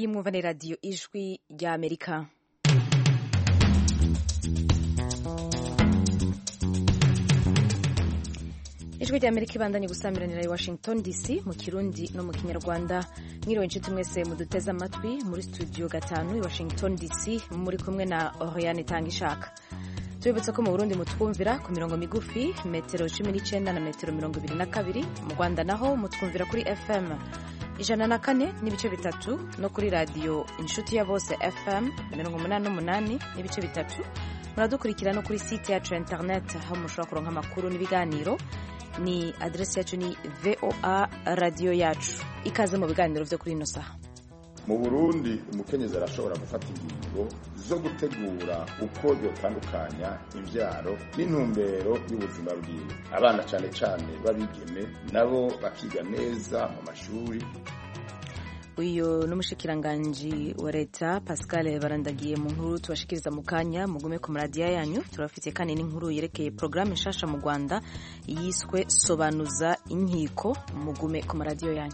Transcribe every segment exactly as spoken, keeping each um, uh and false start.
iyi mwumva ni radiyo ijwi rya Amerika. Ijwi rya Amerika ibandanye gusamiranira i Washington D C mu Kirundi no mu Kinyarwanda. Mwiriwe inshuti mwese muduteze amatwi muri studio gatanu i Washington D C, muri kumwe na Oriane Tangishaka. Tubibutsa ko mu Burundi mutwumvira ku mirongo migufi metero cumi n'icenda na metero mirongo ibiri na kabiri, mu Rwanda naho mutwumvira kuri F M ijana na kane n'ibice bitatu no kuri radio inshuti ya bose F M mirongo umunani n'umunani n'ibice bitatu. Muradukurikira no kuri site yacu internet aho mushobora kuronka amakuru n'ibiganiro. Ni adresi yacu ni V O A radio yacu. Ikaze mu biganiro vyo kuri ino saha. Mu Burundi umukenyezi arashobora gufata ingingo zo gutegura uko yotandukanya imvyaro n'intumbero y'ubuzima bwiwe. Abana cane cane babigeme nabo bakiga neza mu mashuri. Uyo n'umushikiranganji wa leta Pascal Barandagiye mu nkuru tubashikiriza mu kanya. Mugume ku radio yanyu, turafite kandi n'inkuru yerekeye programme nshasha mu Rwanda yiswe Sobanuza Inkiko. Mugume ku radio yanyu.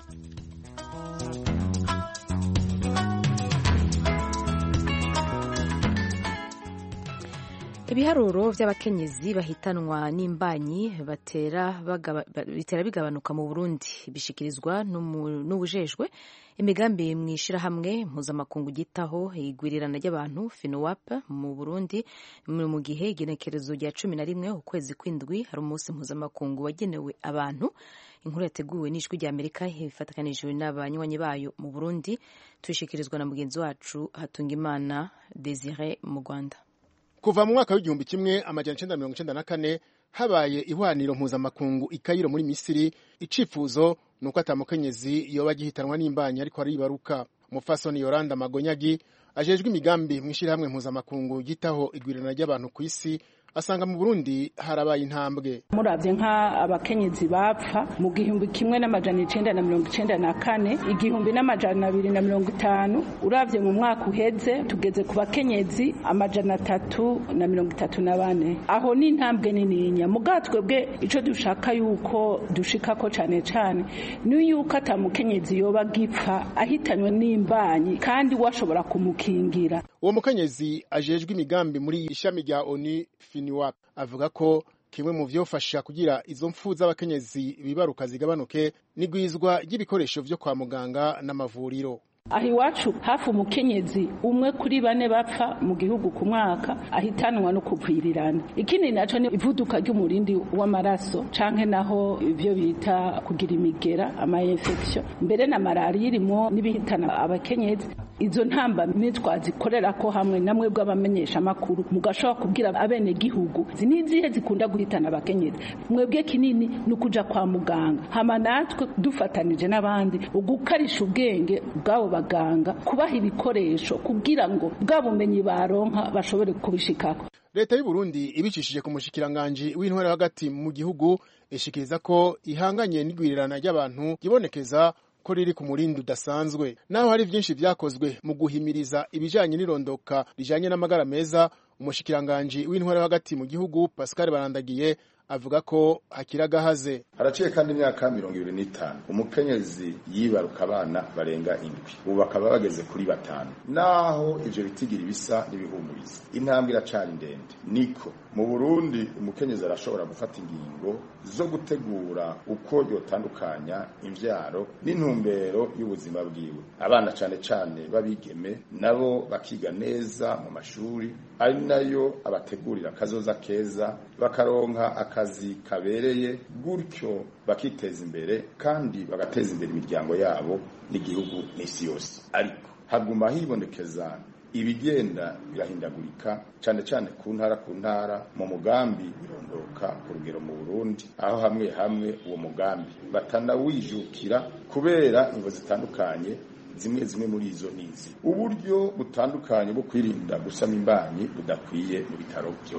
Ibiharuro vy'abakenyezi bahitanwa n'imbanyi batera bagaba, bitera bigabanuka mu Burundi bishikirizwa n'ubujejwe imigambi mwishira hamwe mpuzamakungu gitaho igwirirana ry'abantu FINUAP mu Burundi. Mu gihe igenekerezo rya cumi na rimwe ukwezi kw'indwi hari umunsi mpuzamakungu wagenewe abantu. Inkuru yateguwe n'ijwi rya Amerika ifatakanijwe n'abanywanyi bayo mu Burundi, tushikirizwa na mugenzi wacu Hatungimana Desire mu Rwanda. Kuva mu mwaka w'igihumbi kimwe amajana icenda mirongo icenda na kane habaye ihwaniro mpuzamakungu i Kairo muri Misiri. Icifuzo nuko atamukenyezi yoba gihitanwa n'imbanyi ariko aribaruka. Umufasoni Yoranda Magonyagi ajejwe imigambi mwishira hamwe mpuzamakungu gitaho igwirana ry'abantu ku isi asanga mu Burundi harabaye intambwe. Muravye nka abakenyezi bapfa mu gihumbi kimwe n'amajana icenda na mirongo icenda na kane, igihumbi n'amajana abiri na mirongo itanu, uravye mu mwaka uheze tugeze ku bakenyezi amajana atatu na mirongo itatu na bane. Aho ni intambwe nininya. Mugatwe bwe ico dushaka yuko dushikako cane cane ni yuko atamukenyezi yoba gipfa ahitanywe n'imbanyi kandi washobora kumukingira. Uwo mukenyezi ajejwe imigambi muri ishami rya ONU FINUAP avuga ko kimwe mu vyofasha kugira izo mfu z'abakenyezi bibaruka zigabanuke n'igwizwa ry'ibikoresho vyo kwa muganga n'amavuriro. Aho iwacu hafi umukenyezi umwe kuri bane bapfa mu gihugu ku mwaka ahitanwa no kuvirirana. Ikindi naco ni ivuduka ry'umurindi w'amaraso canke naho ivyo bita kugira imigera ama infection, mbere na malaria irimo n'ibihitana abakenyezi. Izo ntamba nitwazikorera ko hamwe namwe bw'abamenyesha makuru mugashobora kubwira abene gihugu zinizihe zikunda guhitana abakenyezi. Mwebwe kinini nukuja kwa muganga, hama natwe dufatanije n'abandi ugukarisha ubwenge bwabo baganga, kubaha ibikoresho kugira ngo bwabumenyi baronka bashobore kubishikako. Leta y'u Burundi ibicishije ku mushikiranganje w'intwara hagati mu gihugu ishikiriza ko ihanganye n'igwirirana ry'abantu gibonekeza ko riri ku murindi udasanzwe. Naho hari vyinshi vyakozwe mu guhimiriza ibijanye n'irondoka rijanye n'amagara meza, umushikiranganje w'intwara hagati mu gihugu Pascal Barandagiye avuga ko akiragahaze. Haraciye kandi imyaka mirongo ibiri n'itanu umukenyezi yibaruka abana barenga indwi, ubu bakaba bageze kuri batanu. Naho ivyo bitigira ibisa n'ibihumuriza, intambwe iracari ndende. Niko mu Burundi umukenyezi arashobora gufata ingingo zo gutegura uko yotandukanya imvyaro n'intumbero y'ubuzima bwiwe. Abana cane cane babigeme nabo bakiga neza mu mashuri, ari nayo abategurira kazoza keza, bakaronka akazi kabereye, gutyo bakiteza imbere kandi bagateza imbere imiryango yabo n'igihugu n'isi yose. Ariko haguma hibonekeza ibigenda birahindagurika cane cane ku ntara ku ntara mu mugambi birondoka ku rugero mu Burundi, aho hamwe hamwe uwo mugambi batanawijukira kubera ingo zitandukanye. Zimwe zimwe muri izo nizi uburyo butandukanye bwo kwirinda gusama imbanyi budakwiye mu bitaro byose.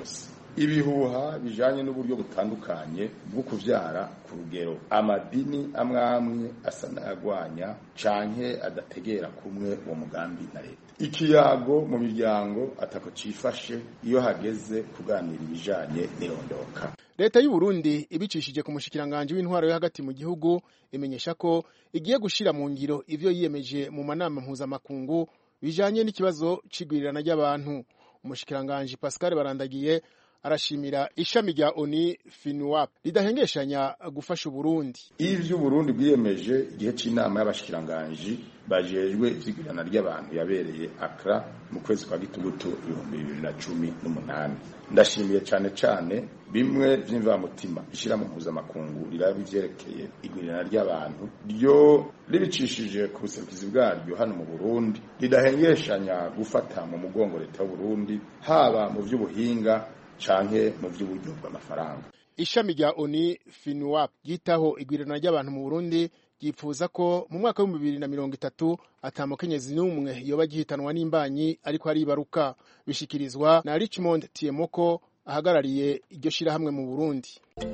ibihuha bijanye n'uburyo butandukanye bwo kuvyara ku rugero amadini amwe amwe asa n'ayagwanya canke adategera kumwe uwo mugambi na leta. Ikiyago mu miryango atako cifashe iyo hageze kuganira ibijanye n'irondoka. Leta y'u Burundi ibicishije ku mushikiranganje w'intwaro yo hagati mu gihugu imenyesha ko igiye gushira mu ngiro ivyo yiyemeje mu manama mpuzamakungu bijanye n'ikibazo c'igwirirana ry'abantu. Umushikiranganje Pascal Barandagiye arashimira ishami rya O N U FINUAP ridahengeshanya gufasha Burundi. Ivyo Burundi bwiyemeje igihe c'inama y'abashikiranganje bajejwe ivyigirana ry'abantu yabereye Accra mu kwezi kwa gitugutu ibihumbi bibiri na cumi n'umunani. Ndashimiye cane cane bimwe vy'imvamutima ishira mu mpuzamakungu rirabi vyerekeye igwirirana ry'abantu ryo ribicishije ku buserukizi bwaryo hano mu Burundi ridahengeshanya gufata mu mugongo leta y'u Burundi haba mu vy'ubuhinga canke mu vy'uburyo bw'amafaranga. Ishami rya O N U FINUAP yitaho igwirirana ry'abantu mu Burundi yifuza ko mu mwaka wa bibiri na mirongo itatu atamukenyezi n'umwe yoba gihitanwa n'imbanyi ariko aribaruka. Bishikirizwa na Richmond Tiemoko ahagarariye iryo shira hamwe mu Burundi.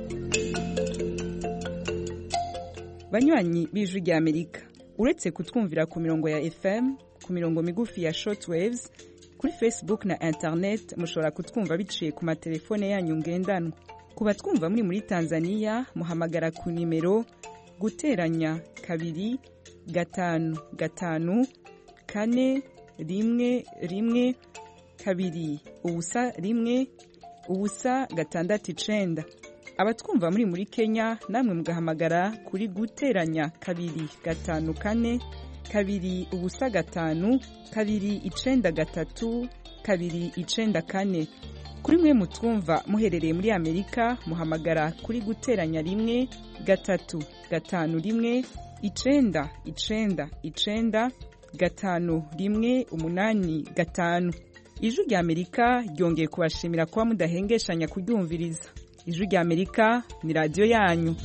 Banywanyi b'Ijwi rya Amerika, uretse kutwumvira ku mirongo ya F M, ku mirongo migufi ya shortwaves, kuri Facebook na internet mushobora kutwumva biciye ku matelefone yanyu ngendanwa. Kuba twumva muri muri Tanzania muhamagara ku nimero guteranya kabiri gatanu gatanu kane rimwe rimwe kabiri ubusa rimwe ubusa gatandatu icenda. Abatwumva muri muri Kenya namwe mugahamagara kuri guteranya kabiri gatanu kane kabiri ubusa gatanu kabiri icenda gatatu kabiri icenda kane. Kuri mwe mutwumva muherereye muri Amerika muhamagara kuri guteranya rimwe gatatu gatanu rimwe icenda icenda icenda gatanu rimwe umunani gatanu. Ijwi rya Amerika ryongeye kubashimira kuba mudahengeshanya kuryumviriza. Ijwi rya Amerika ni radio yanyu.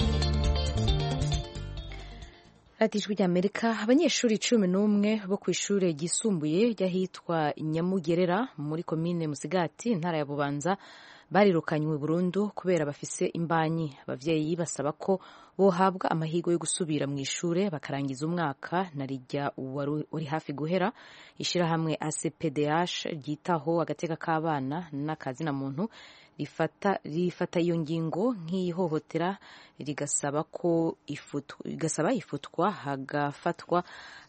Ati Ijwi rya Amerika, abanyeshuri cumi n'umwe bo kw'ishure ryisumbuye ryahitwa Nyamugerera muri komine Musigati intara ya Bubanza barirukanywe burundu kubera bafise imbanyi. Abavyeyi basaba ko bohabwa amahirwe yo gusubira mu ishure bakarangiza umwaka narijya uri hafi guhera. Ishirahamwe A C P D H ryitaho agateka k'abana n'akazi na muntu rifata rifata iyo ngingo nk'ihohotera rigasaba ko ifutwa igasaba ifutwa hagafatwa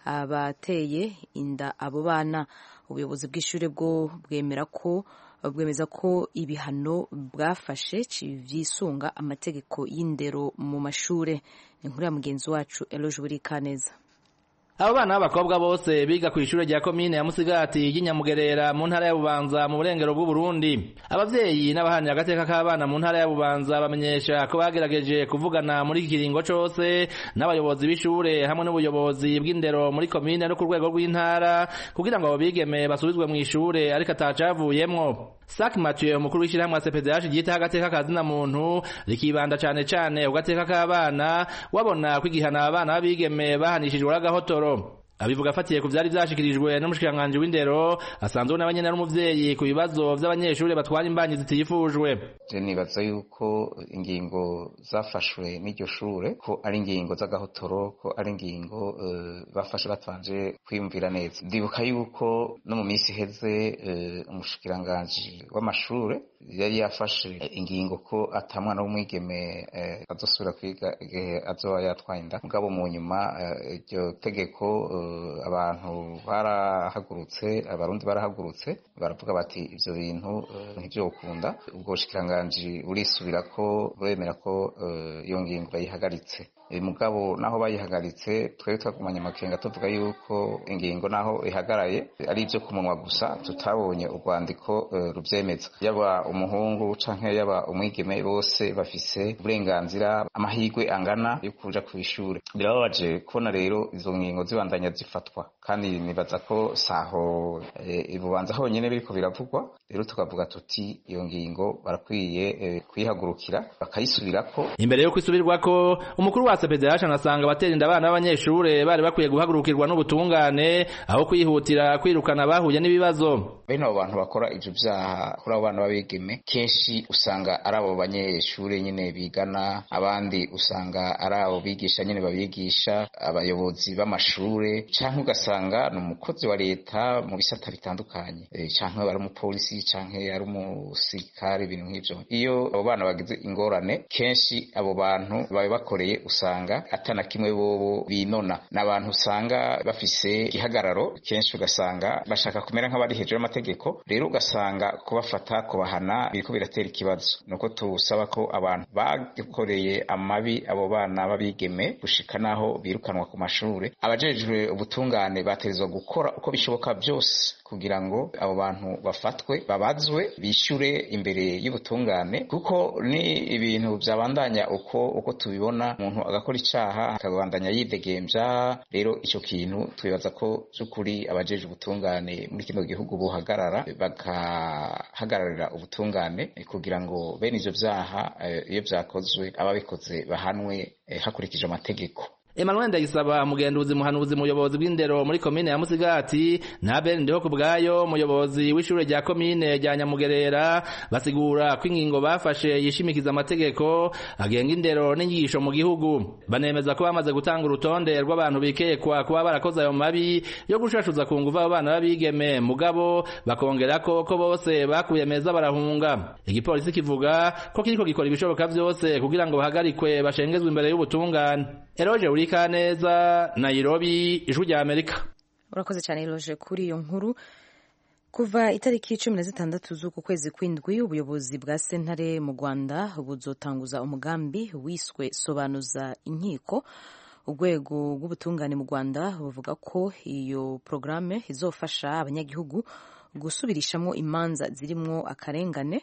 abateye inda abo bana. Ubuyobozi bw'ishure bwo bwemera ko bwemeza ko ibihano bwafashe civyisunga amategeko y'indero mu mashure. Inkuru ya mugenzi wacu Eloge Burikaneza. Abo bana b'abakobwa bose biga ku ishure rya komine ya Musigati y'Inyamugerera mu ntara ya Bubanza mu burengero bw'u Burundi. Abavyeyi n'abahanye agateka k'abana mu ntara ya Bubanza bamenyesha ko bagerageje kuvugana muri kiringo cose n'abayobozi b'ishure hamwe n'ubuyobozi bw'indero muri komine no ku rwego rw'intara kugira ngo abo bigeme basubizwe mu ishure ariko atacavuyemwo. Sak Mathieu umukuru w'ishirahamwe C P D H ryita agateka kazina muntu rikibanda cane cane ugateka k'abana wabona kwigihana abana b'abigeme bahanishijwe agahotoro. Abivuga afatiye ku vyari vyashikirijwe n'umushikiranganje w'indero asanzwe n'abanyene n'umuvyeyi ku bibazo vy'abanyeshuri batwara imbanyi zitifujwe. Je nibaza yuko ingingo zafashwe n'iryo shure ko ari ingingo z'agahotoro, ko ari ingingo uh, bafashe batanje kwiyumvira neza. Ndibuka yuko no mu minsi heze uh, umushikiranganje w'amashure yari yafashe ingingo ko atamwana w'umwigeme uh, azosubira kwiga igihe azoba yatwaye inda. Mugabo mu nyuma iryo uh, tegeko uh, abantu barahagurutse, abarundi barahagurutse baravuga bati ivyo bintu ntivyokunda. Ubwo bushikiranganje burisubira ko buremera ko iyo ngingo bayihagaritse. Mugabo naho bayihagaritse twebwe twagumanye amakenga tuvuga yuko ingingo naho ihagaraye ari ivyo kumunwa gusa, tutabonye urwandiko ruvyemeza. Yaba umuhungu canke yaba umwigeme bose bafise uburenganzira amahirwe angana yo kuja kw'ishure. Birababaje kubona rero izo ngingo zibandanya zifatwa, kandi nibaza ko saho ibubanza honyene biriko biravugwa. Rero tukavuga tuti iyo ngingo barakwiye kwihagurukira bakayisubirako. Imbere yo kwisubirwako umukuru wa C P D H anasanga abatera inda abana b'abanyeshure bari bakwiye guhagurukirwa n'ubutungane aho kwihutira kwirukana bahuye n'ibibazo. Bene abo bantu bakora ivyo vyaha kuri abo bana babigeme kenshi usanga ari abo banyeshure nyene bigana, abandi usanga ari abo bigisha nyene babigisha, abayobozi b'amashure, canke ugasanga ni umukozi wa leta mu bisata bitandukanye, e, canke ari umupolisi canke ari umusirikare, ibintu nk'ivyo. Iyo abo bana bagize ingorane kenshi abo bantu babe bakoreye usanga atana kimwe bobo binona, n'abantu usanga bafise igihagararo, kenshi ugasanga bashaka kumera nk'abari hejuru y'amategeko, rero ugasanga kubafata kubahana biriko biratera ikibazo. Nuko tusaba ko abantu bakoreye amabi abo bana babigeme gushika naho birukanwa ku mashure, abajejwe ubutungane bategerezwa gukora uko bishoboka byose kugira ngo abo bantu bafatwe, babazwe, bishyure imbere y'ubutungane, kuko ni ibintu byabandanya uko uko tubibona, umuntu agakora icaha akabandanya yidegembya. Rero icyo kintu twibaza ko by'ukuri abajeje ubutungane muri kino gihugu buhagarara bakahagararira ubutungane kugira ngo bene ivyo vyaha iyo vyakozwe ababikoze bahanwe hakurikije amategeko. Emmanuel Ndayisaba mugenduzi muhanuzi muyobozi bw'indero muri komine ya Musigati na Ben Ndiho kubgayo muyobozi w'ishure rya komine rya Nyamugerera basigura ko ingingo bafashe yishimikiza amategeko agenga indero n'inyigisho mu gihugu. Banemeza ko bamaze gutanga urutonde rw'abantu bikekwa kuba barakoze ayo mabi yo gushashuza ku nguvu abana babigeme, mugabo bakongera ko ko bose bakuye meza barahunga. Igipolisi kivuga ko kiriko gikora ibishoboka byose kugira ngo bahagarikwe bashengezwe imbere y'ubutungane. Eroje Urikaneza, Nairobi, Ijwi rya Amerika. Urakoze cyane Eroje kuri iyo nkuru. Kuva itariki cumi na zitandatu z'uku kwezi kw'indwi ubuyobozi bwa sentare mu Rwanda buzotanguza umugambi wiswe sobanuza inkiko. Urwego rw'ubutungane mu Rwanda buvuga ko iyo programme izofasha abanyagihugu gusubirishamo imanza zirimwo akarengane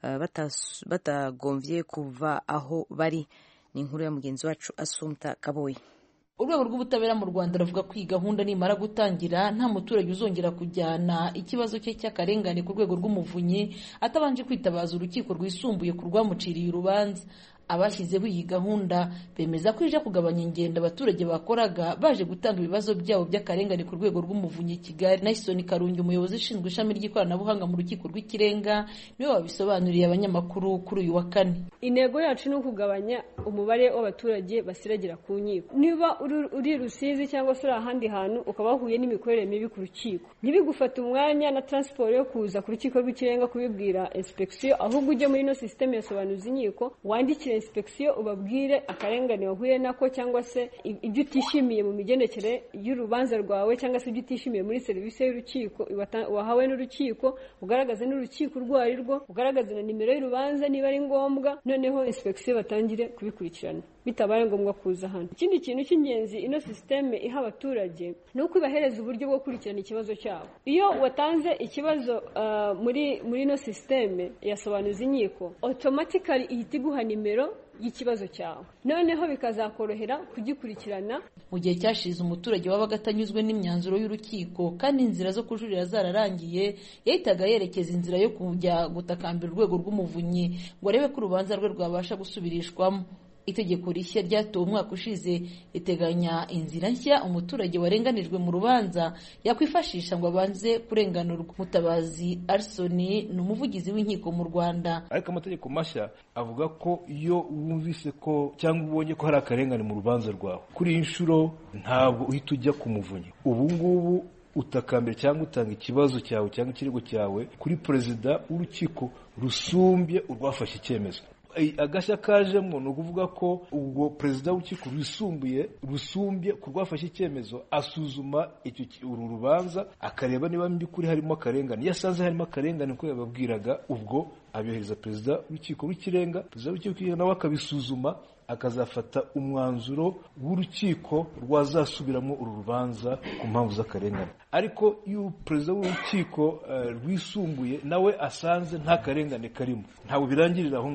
batagomvye kuva aho bari. Ni inkuru ya mugenzi wacu Asumta Kaboyi. Urwego rw'ubutabera mu Rwanda ruvuga ko iyi gahunda nimara gutangira nta muturage uzongera kujyana ikibazo cye cy'akarengane ku rwego rw'umuvunyi atabanje kwitabaza urukiko rwisumbuye ku rwamuciriye urubanza. Abashyizeho iyi gahunda bemeza ko ije kugabanya ingendo abaturage bakoraga baje gutanga ibibazo byabo by'akarengane ku rwego rw'umuvunyi Kigali. Naisoni Karungi, umuyobozi ushinzwe ishami ry'ikoranabuhanga mu rukiko rw'ikirenga, niwe wabisobanuriye abanyamakuru kuri uyu wa kane. Intego yacu ni ukugabanya umubare w'abaturage basiragira ku nkiko. Niba uri Rusizi cyangwa se uri ahandi hantu ukaba wahuye n'imikorere mibi ku rukiko, ntibigufata umwanya na transport yo kuza ku rukiko rw'ikirenga kubibwira inspection, ahubwo ujye muri no system yasobanuza inkiko wandikire inspection ubabwire akarengane wahuye nako cyangwa se ibyo utishimiye mu migendekere y'urubanza rwawe cyangwa se ibyo utishimiye muri serivisi y'urukiko wahawe n'urukiko, ugaragaze n'urukiko rwari rwo, ugaragaze na nimero y'urubanza niba ari ngombwa, noneho inspection batangire kubikurikirana bitabaye ngombwa kuza hano. Ikindi kintu cy'ingenzi ino systeme iha abaturage ni uko ibahereza uburyo bwo gukurikirana ikibazo cyabo. Iyo watanze ikibazo uh, muri muri ino systeme yasobanuza inkiko, automatically ihita iguha nimero y'ikibazo cyawe, noneho bikazakorohera kugikurikirana. Mu gihe cyashize umuturage wabaga atanyuzwe n'imyanzuro y'urukiko kandi inzira zo kujurira zararangiye, yahitaga yerekeza inzira yo kujya gutakambira urwego rw'umuvunyi ngo arebe ko urubanza rwe rwabasha gusubirishwamo. Itegeko rishya ryatowe umwaka ushize riteganya inzira nshya umuturage warenganijwe mu rubanza yakwifashisha ngo abanze kurenganurwa. Mutabazi Arsoni ni umuvugizi w'inkiko mu Rwanda. Ariko amategeko mashya avuga ko iyo wumvise ko cyangwa ubonye ko hari akarengane mu rubanza rwawe, kuri inshuro ntabwo uhita ujya ku muvunyi. Ubu ngubu utakambira cyangwa utanga ikibazo cyawe cyangwa ikirego cyawe kuri perezida w'urukiko rusumbye urwafashe icyemezo. Agashya kajemo ni ukuvuga ko ubwo perezida w'urukiko rwisumbuye rusumbye ku rwafashe icyemezo asuzuma icyo uru rubanza akareba niba mbikuri harimo akarengane. Iyo asanze harimo akarengane ko yababwiraga, ubwo abyohereza perezida w'urukiko rw'ikirenga, perezida w'urukiko rw'ikirenga nawe akabisuzuma akazafata umwanzuro w'urukiko rwazasubiramo uru rubanza ku mpamvu z'akarengane. Ariko iyo perezida w'urukiko uh, rwisumbuye nawe asanze nta karengane karimo, ntabwo birangirira aho ngaho.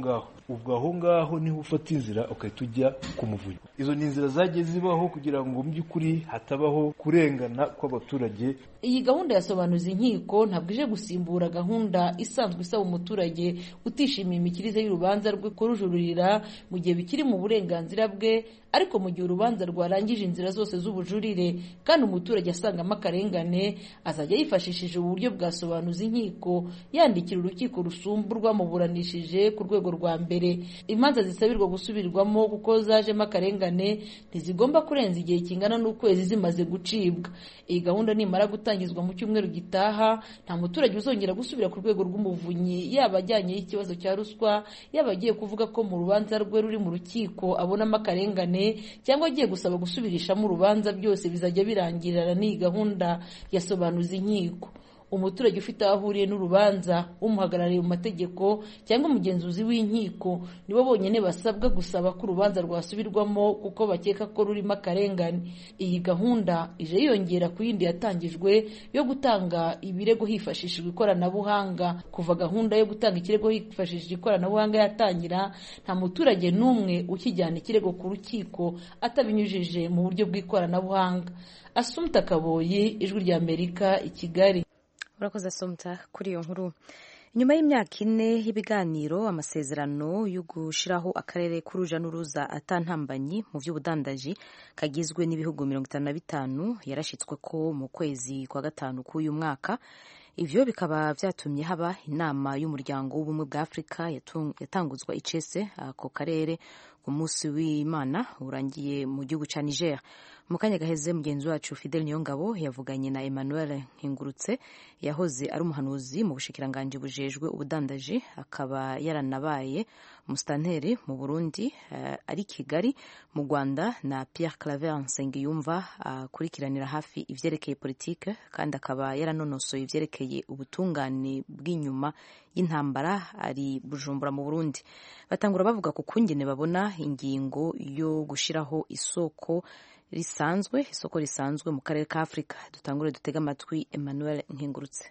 ubwo aho ngaho niho ufata inzira ugahita ujya ku muvunyi. Izo ni inzira zagiye zibaho kugira ngo mu by'ukuri hatabaho kurengana kw'abaturage. Iyi gahunda yasobanuza inkiko ntabwo ije gusimbura gahunda isanzwe isaba umuturage utishimiye imikirize y'urubanza rwe kurujuririra mu gihe bikiri mu burenganzira bwe, ariko mu gihe urubanza rwarangije inzira zose z'ubujurire kandi umuturage asangamo akarengane, azajya yifashishije uburyo bwasobanuza inkiko yandikira urukiko rusumburwa muburanishije ku rwego rwa mbere. Imanza zisabirwa gusubirwamo kuko zajemo akarengane ntizigomba kurenza igihe kingana n'ukwezi zimaze gucibwa. Iyi gahunda nimara gutangizwa mu cyumweru gitaha, nta muturage uzongera gusubira ku rwego rw'umuvunyi, yaba ajyanye y'ikibazo cya ruswa, yaba agiye kuvuga ko mu rubanza rwe ruri mu rukiko abonamo akarengane, cyangwa agiye gusaba gusubirishamo urubanza. Byose bizajya birangirana n'iyi gahunda yasobanuza inkiko. Umuturage ufite aho ahuriye n'urubanza, umuhagarariye mu mategeko cyangwa umugenzuzi w'inkiko nibo bonyine basabwa gusaba ko urubanza rwasubirwamo kuko bakeka ko rurimo akarengane. Iyi gahunda ije yiyongera ku yindi yatangijwe yo gutanga ibirego hifashishijwe ikoranabuhanga. Kuva gahunda yo gutanga ikirego hifashishijwe ikoranabuhanga yatangira, nta muturage n'umwe ukijyana ikirego ku rukiko atabinyujije mu buryo bw'ikoranabuhanga. Assumpta Kaboyi, Ijwi ry'Amerika, i Kigali. Urakoze Assumpta kuri iyo nkuru. Nyuma y'imyaka ine y'ibiganiro, amasezerano yo gushiraho akarere k'uruja n'uruza atantambanyi mu by'ubudandaji kagizwe n'ibihugu mirongo itanu na bitanu yarashitswe ko mu kwezi kwa gatanu k'uyu mwaka. Ivyo bikaba vyatumye haba inama y'umuryango w'ubumwe bwa Afrika yatanguzwa icese ako karere ku munsi w'Imana urangiye mu gihugu ca Niger. Mu kanya gaheze mugenzi wacu Fidel Niyongabo yavuganye na Emmanuel Nkengurutse, yahoze ari umuhanuzi mu bushikiranganje bujejwe ubudandaji, akaba yaranabaye musitanteri mu Burundi, uh, ari Kigali mu Rwanda, na Pierre Claver Nsengiyumva akurikiranira uh, hafi ivyerekeye politike kandi akaba yaranonosoye ivyerekeye ubutungane bw'inyuma y'intambara, ari Bujumbura mu Burundi. Batangura bavuga ku kungene babona ingingo yo gushiraho isoko risanzwe isoko risanzwe mu karere ka Afrika. Dutangure dutega amatwi Emmanuel Nkengurutse.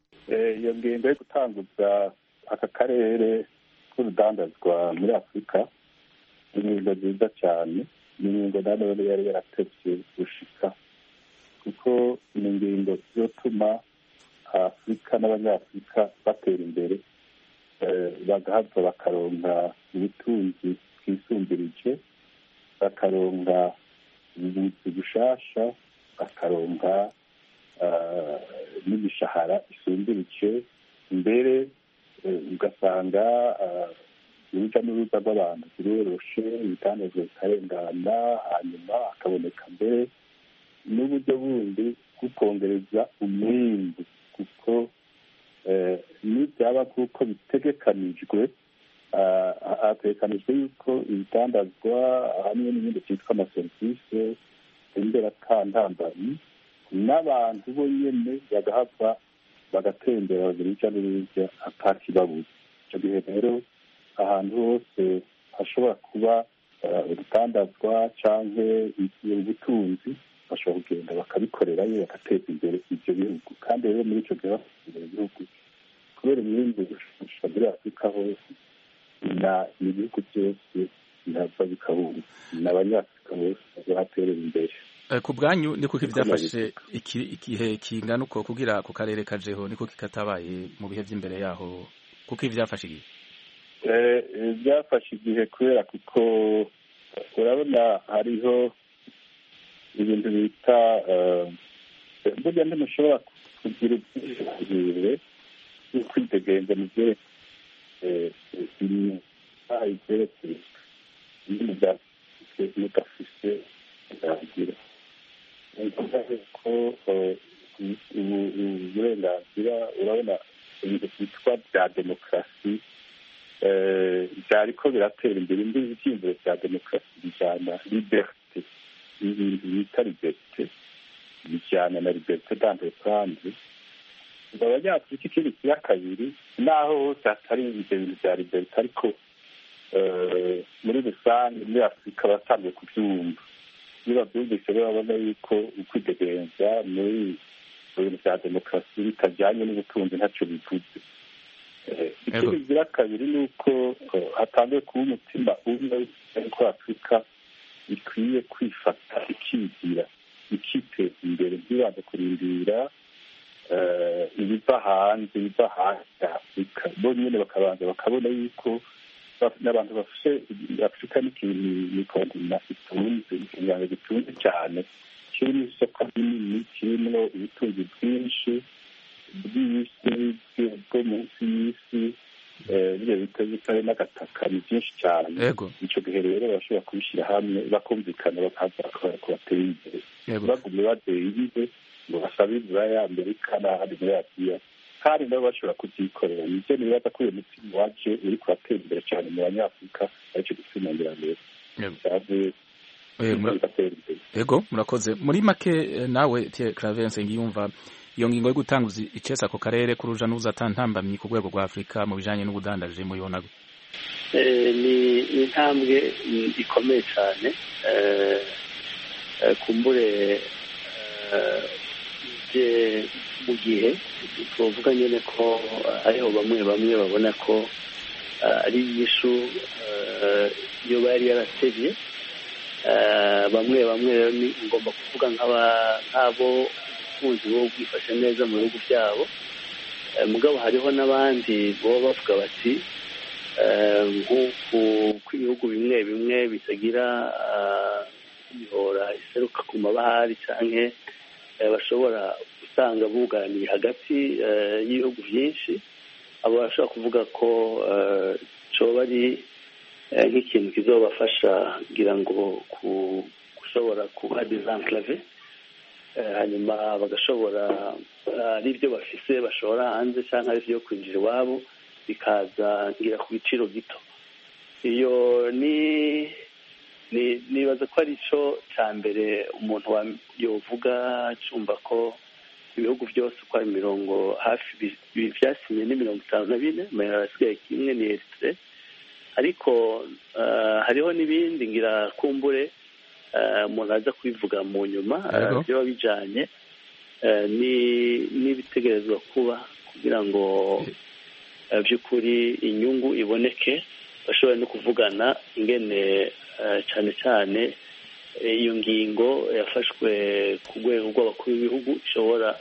Iyo ngingo yo gutanguza aka karere k'urudandazwa muri Afrika ni ingingo nziza cyane, ni ingingo nanone yari yaratevye gushika, kuko ni ingingo zotuma Afrika n'abanyafurika batera imbere, bagahava bakaronka ubutunzi bwisumbirije, bakaronka ubuzi bushasha, bakaronka n'imishahara isumbirije, mbere ugasanga uruja n'uruza rw'abantu biroroshe, ibitandazwa bikarengana, hanyuma hakaboneka mbere n'uburyo bundi bw'ukongereza umwimbu, kuko nibyaba kuko bitegekanijwe, hategekanijwe yuko ibitandazwa hamwe n'ibindi byitwa amaserivisi imbera kantambari, n'abantu bo nyene bagahava bagatembera babiri hirya n'uruza atakibabuza. Icyo gihe rero ahantu hose hashobora kuba urutandazwa canke ubutunzi, bashobora kugenda bakabikorerayo bagateza imbere ibyo bihugu. Kandi rero muri icyo gihe bafite ibihugu kubera imyimbu gushusha muri Afurika hose, na ibihugu byose nava bikabunga, n'abanyafurika bose bazaterera imbere. Ku bwanyu ni kuko ibyafashe igihe kingana uko kugira ku karere kajeho, niko kikatabaye mu bihe by'imbere yaho, kuko ibyafashe igihe byafashe igihe kubera kuko urabona hariho ibintu bita burya ntimushobora kugira ubwisanzure bwo kwidegenza mu byerekeye ibyerekeye ibintu bya mudafise uburenganzira. Ni ngombwa ko uburenganzira, urabona ibintu byitwa bya demokarasi byariko biratera imbere, indi ibyiyumviro bya demokarasi bijyana liberite, ibintu bita liberite bijyana na liberite d'entreprendre. Abanyafurika ikindi kiya kabiri, naho hose hatari ibyo bintu bya liberite, ariko muri rusange muri Afurika batangiye kubyumva. Iyo babyumvise babona yuko ukwidegenza muri bintu bya demokarasi bitajyanye n'ubutunzi ntacyo bivuze. ikindi bigira kabiri ni uko hatangiye kuba umutima umwe ariko afurika ikwiye kwifata ikigira ikiteza imbere ntibande kurindira ibiva hanze ibiva hanze ya afurika bo nyine bakabanza bakabona yuko n'abantu bafite afurika n'ikintu nikondina itunze ikinyarwanda gitunze cyane kirimo isoko rinini kirimo ubutunzi bwinshi bw'isi bwo munsi y'isi biriya bita bitari n'agataka ni byinshi cyane icyo gihe rero bashobora kubishyira hamwe bakumvikana bakaza kubatera imbere bagumye bateye imbere ngo basabe inzira y'amerika n'ahandi muri aziya kandi nabo bashobora kubyikorera nibyo nibaza ko uyu mutima waje uri kubatera imbere cyane mu banyafurika aricyo gituma ngira mbere yego murakoze muri make nawe Pierre Claver Nsengiyumva iyo ngingo yo gutanguza icesa ako karere kuruja n'uza atantambamye ku rwego rwa Afurika mu bijanye n'ubudandaje mu yonago ni intambwe ikomeye cyane kumbure mu gihe tuvuga nyine ko hariho bamwe bamwe babona ko ari inyishu iyo bari yaratevye bamwe bamwe ngomba kuvuga nk'abo ubukunzi bwo bwifashe neza mu bihugu byabo mugabo hariho n'abandi baba bavuga bati nk'uku kw'ibihugu bimwe bimwe bitagira imihora iseruka ku mabahari canke bashobora gusanga buganiye hagati y'ibihugu byinshi abo bashobora kuvuga ko coba ari nk'ikintu kizobafasha kugira ngo gushobora kuba desenclave hanyuma bagashobora ari ibyo bafise bashobora hanze cyangwa ari ibyo kwinjira iwabo bikaza ngira ku biciro gito iyo ni nibaza ko ari cyo cya mbere umuntu yovuga cyumva ko ibihugu byose uko ari mirongo hafi byasinye ni mirongo itanu na bine hasigaye kimwe ni Eritrea ariko hariho n'ibindi ngira kumbure umuntu aza kubivuga mu nyuma byaba bijanye n'ibitegerezwa kuba kugira ngo by'ukuri inyungu iboneke bashobora no kuvugana ingene cyane cyane iyo ngingo yafashwe ku rwego rw'abakuru b'ibihugu ishobora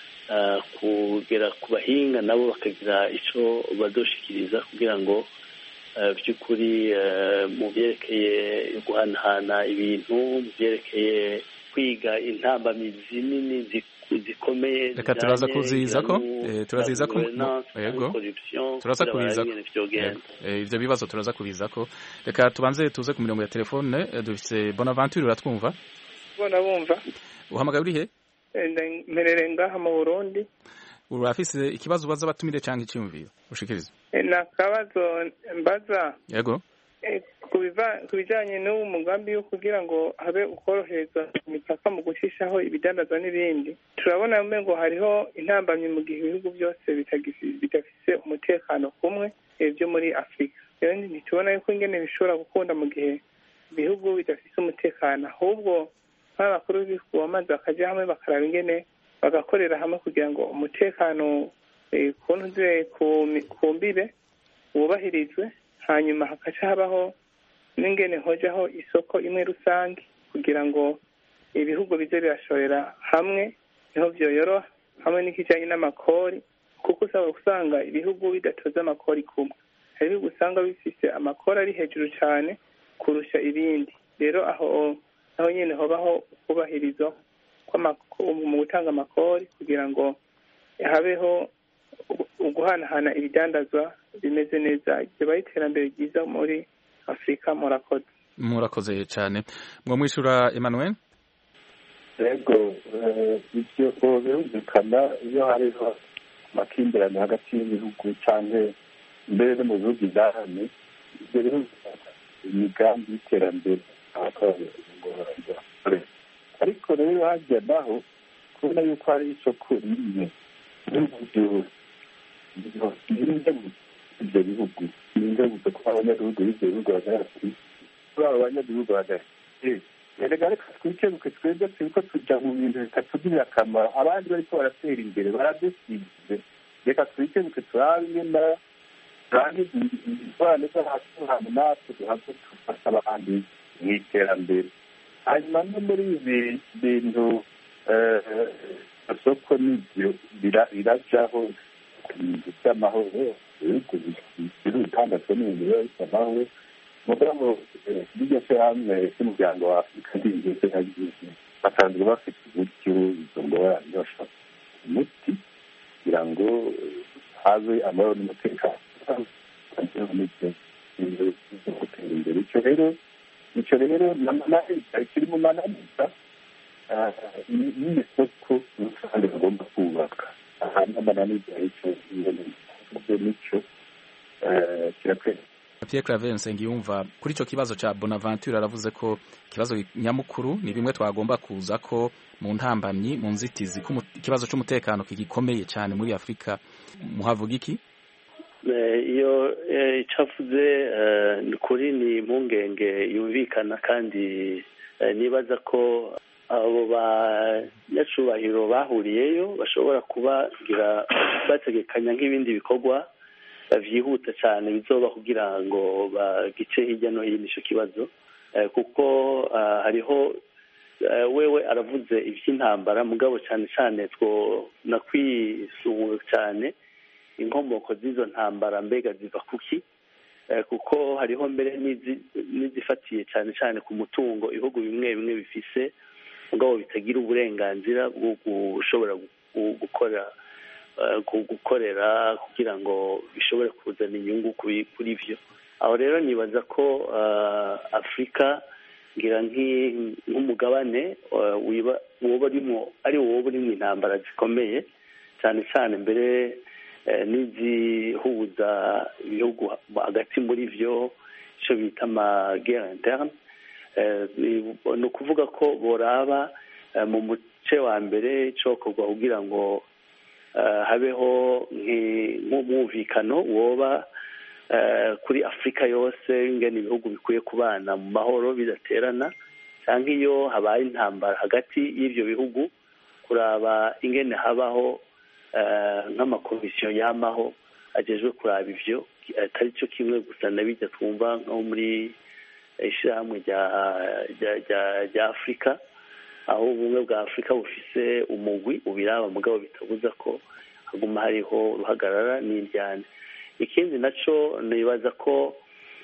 kugera ku bahinga nabo bakagira icyo badoshikiriza kugira ngo by'ukuri mu byerekeye guhanahana ibintu mu byerekeye kwiga intambamizi nini zikomeye reka turaza kuziza ko turaziza ko yego turaza kubiza ivyo bibazo turaza kubiza ko reka tubanze tuze ku mirongo ya telefone dufise Bonaventure uratwumva bona bumva uhamagaye uri he mperere ngaha mu Burundi urafise ikibazo baza batumire cyangwa icyumviro ushikiriza nakabazo mbaza yego ku bijyanye n'uwo mugambi wo kugira ngo habe ukorohereza imipaka mu gucishaho ibidandazwa n'ibindi turabona ngo hariho intambamyi mu gihe ibihugu byose bidafise umutekano kumwe byo muri afurika rero ntitubona yuko ingene bishobora gukunda mu gihe ibihugu bidafise umutekano ahubwo nk'abakuru b'ibihugu bamaze bakajya hamwe bakaraba ingene bagakorera hamwe kugira ngo umutekano kuntuze ku mbibe wubahirizwe hanyuma hakaca habaho n'ingene hojaho isoko imwe rusange kugira ngo ibihugu bize birashorera hamwe niho vyoyoroha hamwe n'ikijanye n'amakori kuko usaba usanga ibihugu bidatoza amakori kumwe hari ibihugu usanga bifise amakori ari hejuru cyane kurusha ibindi rero aho aho nyene hobaho ukubahirizo mu gutanga amakori kugira ngo habeho uguhanahana ibidandazwa bimeze neza byaba iterambere ryiza muri afurika murakoze murakoze cyane mwo mwishura Emmanuel yego ibyo birumvikana iyo hariho amakimbirane hagati y'ibihugu cyangwa mbere no mu bihugu indani ibyo rero imigambi y'iterambere ariko rero hajya naho kubona yuko hari isoko rimwe n'uburyo ibyo bihugu ninze gusa ko abanyagihugu b'ibyo bihugu hagati kuri abo banyagihugu hagati reka reka twikebuke twebwe turiko tuja mu bintu bitatugirira akamaro abandi bariko baratera imbere baradusize reka twikebuke turabe ingene kandi ingorane zo hasi hantu natwe duhabwe dufasha abandi mu iterambere. Hanyuma no muri ibi bintu isoko n'ibyo birajaho ibintu by'amahoro birutandatu n'ibintu biba bisa amahoro mugabo iryo shyirahamwe ry'umuryango wa afurika ry'ingenzi yagize basanzwe bafite uburyo izo ngorane bashaka umuti kugira ngo haze amahoro n'umutekano gutera imbere. icyo rero icyo rero n'amananiza kiri mu mananiza n'isoko rusange bagomba kubaka ahantu amananiza icyo nicyo kirakwiye. Pierre Claver Nsengiyumva kuri ico kibazo ca Bonaventure aravuze ko ikibazo nyamukuru ni bimwe twagomba kuza ko mu ntambamyi mu nzitizi ikibazo c'umutekano kigikomeye cyane muri Afrika. Muhavuga iki? Iyo icavuze ni kuri ni impungenge yumvikana kandi nibaza ko abo banyacubahiro bahuriyeyo bashobora kubagira bategekanya nk'ibindi bikorwa byihuta cyane bizoba kugira ngo bagice hirya no hino icyo kibazo kuko hariho wewe aravuze iby'intambara mugabo cyane cyane two nakwisungura cyane inkomoko z'izo ntambara mbega ziva kuki kuko hariho mbere n'izifatiye cyane cyane ku mutungo ibihugu bimwe bimwe bifise mugabo bitagira uburenganzira bwo gushobora gukora gukorera kugira ngo bishobore kuzana inyungu kuri byo. Aho rero nibaza ko Afrika ngira nk'umugabane woba urimo ari woba urimo intambara zikomeye cyane cyane mbere n'izihuza ibihugu hagati muri byo icyo bita amagere interne. Ni ukuvuga ko boraba mu muce wa mbere cokorwa kugira ngo habeho nk'umwumvikano woba kuri Afrika yose ingene ibihugu bikwiye kubana mu mahoro bidaterana cyangwa iyo habaye intambara hagati y'ibyo bihugu kuraba ingene habaho nk'amakomisiyo yamaho agejwe kuraba ivyo atari cyo kimwe gusa nabijya twumva nko muri ishyirahamwe rya Afrika aho ubumwe bwa Afrika bufise umugwi ubiraba mugabo bitabuza ko haguma hariho uruhagarara n'iryane. Ikindi naco nibaza ko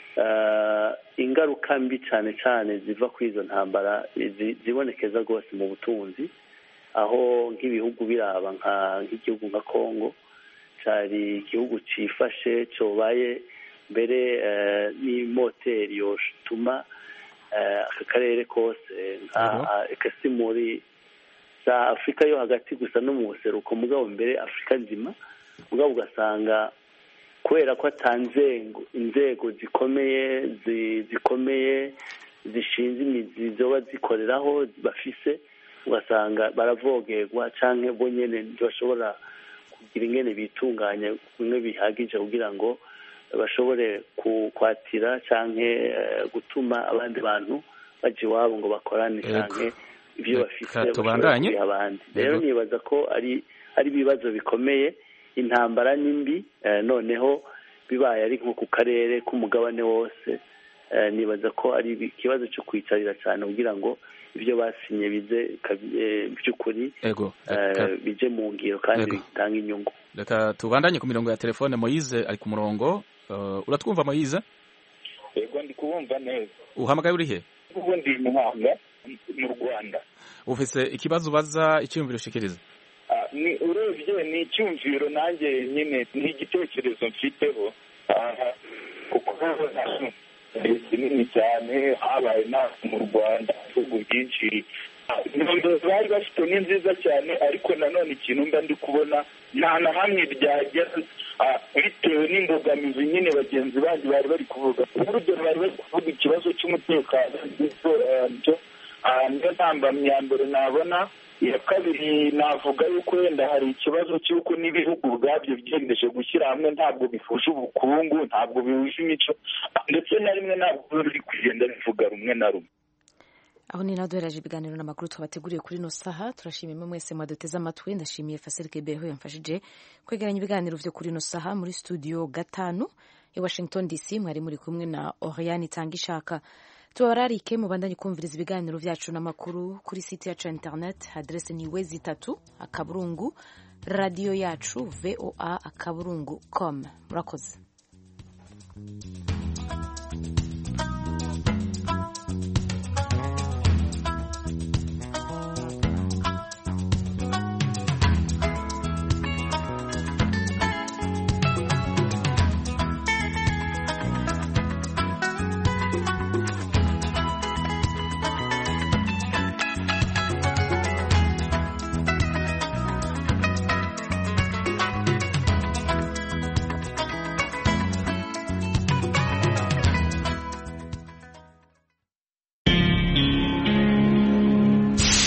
ingaruka mbi cyane cyane ziva kuri izo ntambara zibonekeza rwose mu butunzi aho nk'ibihugu biraba nk'igihugu nka Congo cyari igihugu cifashe cobaye mbere n'imoteri yotuma aka karere kose ekasi muri za Afrika yo hagati gusa no mu buseruko mugabo mbere Afrika nzima mugabo ugasanga kubera ko atanze inzego zikomeye zikomeye zishinze imizi zoba zikoreraho bafise ugasanga baravogerwa canke bo nyene bashobora kugira ingene bitunganya bimwe bihagije kugira ngo bashobore kwatira canke gutuma abandi bantu baje iwabo ngo bakorane canke ibyo bafite tubandanye abandi. Rero nibaza ko ari ari ibibazo bikomeye intambara nimbi noneho bibaye ari nko ku karere k'umugabane wose nibaza ko ari ikibazo cyo kwicarira cyane kugira ngo ibyo basinye bize by'ukuri bije mu ngiro kandi bitanga inyungu. Reka tubandanye ku mirongo ya telefone. Moise ari ku murongo. Uratwumva Moise? Yego ndi kubumva neza. Uhamagaye uri he? Ubu ndi Muhanga mu Rwanda. Ufise ikibazo ubaza icyumviro ushikiriza? Ni urebye ni icyumviro nanjye nyine ni igitekerezo mfiteho kuko kinini cyane habaye naho mu Rwanda ibihugu byinshi intumbero bari bafite ni nziza cyane ariko nanone ikintu mba ndi kubona nta na hamwe byagera bitewe n'imbogamizi nyine bagenzi bandi bari bari kuvuga urugero bari bari kuvuga ikibazo cy'umutekano niyo ntambamyi ya mbere nabona. Iya kabiri navuga yuko wenda hari ikibazo cy'uko n'ibihugu ubwabyo byiyemeje gushyira hamwe ntabwo bifuje ubukungu ntabwo bihuje imico ndetse na rimwe ntabwo biri kugenda bivuga rumwe na rumwe. Aho ni naduhereje ibiganiro n'amakuru twabateguriye kuri no saha. Turashimiye mwese mwaduteze amatwi. Ndashimiye Fasil Kebeho yamfashije kwegeranya ibiganiro vyo kuri no saha muri studio gatanu. i Washington D C mwari muri kumwe na Oriane Itangishaka. Tubararike mubandanye kumviriza ibiganiro vyacu n'amakuru kuri site yacu internet, adresse ni wezi itatu akaburungu radio yacu voa akaburungu com. Murakoze.